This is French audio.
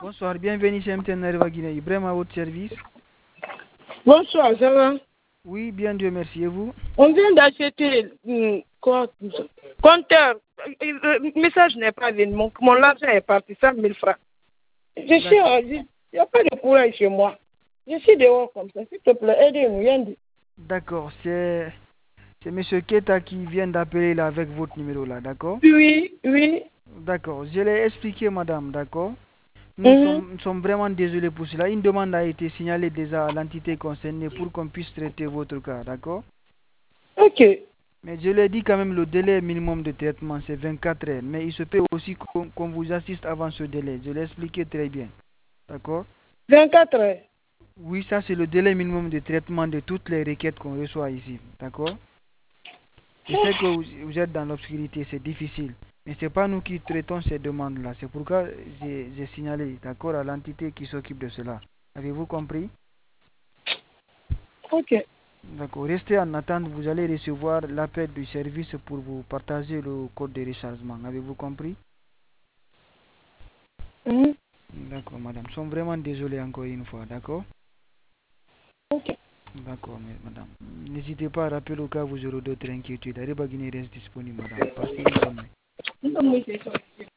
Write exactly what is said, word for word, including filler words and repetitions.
Bonsoir, bienvenue chez M T N Arriva Guinée. Ibrahim à votre service. Bonsoir, ça va? Oui, bien Dieu merci. Et vous? On vient d'acheter hum, quoi, compteur. Le message n'est pas venu. Mon, mon argent est parti, cent mille francs. Je suis, D'ac- en- il n'y a pas de courant chez moi. Je suis dehors comme ça. S'il te plaît, aidez-nous, Yandy. D'accord, c'est c'est Monsieur Keta qui vient d'appeler là avec votre numéro là, d'accord? Oui, oui. D'accord, je l'ai expliqué madame, d'accord? Nous Mhm. sommes, nous sommes vraiment désolés pour cela. Une demande a été signalée déjà à l'entité concernée pour qu'on puisse traiter votre cas, d'accord? Ok. Mais je l'ai dit quand même, le délai minimum de traitement c'est vingt-quatre heures. Mais il se peut aussi qu'on qu'on vous assiste avant ce délai. Je l'ai expliqué très bien, d'accord? vingt-quatre heures. Oui, ça c'est le délai minimum de traitement de toutes les requêtes qu'on reçoit ici, d'accord? Je sais que vous, vous êtes dans l'obscurité, c'est difficile, mais c'est pas nous qui traitons ces demandes-là. C'est pourquoi j'ai j'ai signalé, d'accord, à l'entité qui s'occupe de cela. Avez-vous compris? Ok. D'accord. Restez en attente, vous allez recevoir l'appel du service pour vous partager le code de rechargement. Avez-vous compris? Mhm. D'accord, madame. Nous sommes vraiment désolés encore une fois, d'accord? Ok. D'accord, mais madame. N'hésitez pas à rappeler au cas où vous aurez d'autres inquiétudes. Arriba Guinée reste disponible, madame. Passez une bonne nuit. Non, mais c'est ça.